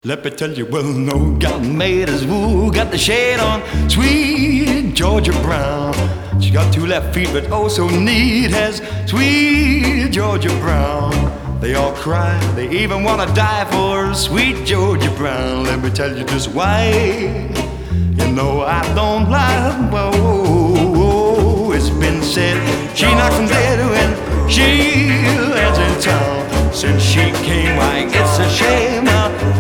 Let me tell you, well, no got made as woo, got the shade on, sweet Georgia Brown. She got two left feet, but oh so neat as sweet Georgia Brown. They all cry, they even wanna die for sweet Georgia Brown. Let me tell you just why. You know I don't lie. Whoa, it's been said she knocks them dead when she lands in town. Since she came, why it's a shame now